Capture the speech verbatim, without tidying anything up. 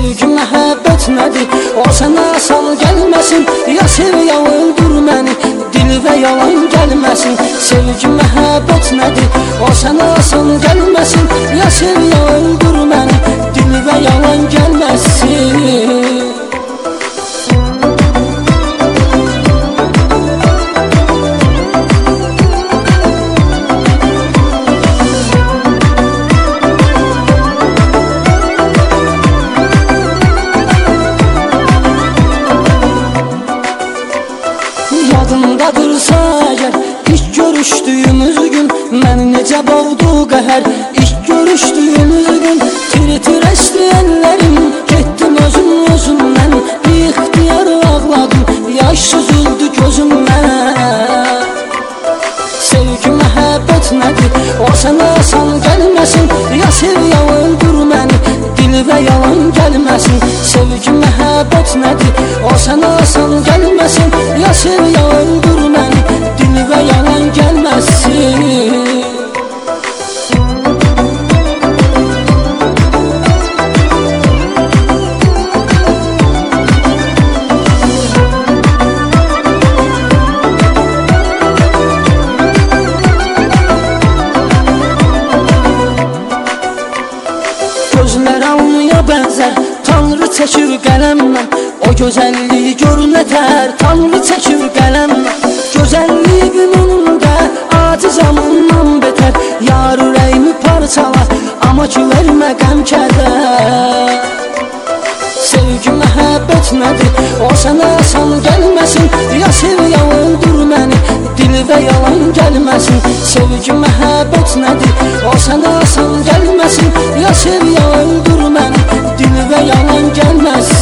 Sevgi məhəbbət nədir? O sənə asan gəlməsin. Ya sev ya öldür məni, dil və yalan gəlməsin. Sevgi məhəbbət nədir? O sənə asan gəlməsin. Ya sev ya öldür məni, dil və yalan gəlməsin. Yadındadırsa əgər ilk görüşdüyümüz gün məni necə boğdu qəhər. İlk görüşdüyümüz gün tir-tir əsdi əllərim, getdim özüm özümdən, ixtiyar ağladım, yaş süzüldü gözümdən. Sevgi məhəbbət nədir? O sənə asan gəlməsin. Ya sev ya öldür məni, dil və yalan gəlməsin. Sevgi məhəbbət nədir? O sənə asan gəlməsin. Ya sev ya öldür məni, dil və yalan gəlməsin. Gözlər almaya bənzər, Tanrı çəkir qələmlə. O gözəlliyi gör nətər, Tanrı çəkir qələmlə. Gözəlliyin önündə acizam ondan betər. Yar ürəyimi parçalar, amma ki vermə qəm kədər. Sevgi məhəbbət nədir? O sənə asan gəlməsin. Ya sev ya öldür məni, dil və yalan gəlməsin. Sevgi məhəbbət nədir? O sənə asan gəlməsin. Ya sev ya öldür məni, dil və yalan gəlməsin.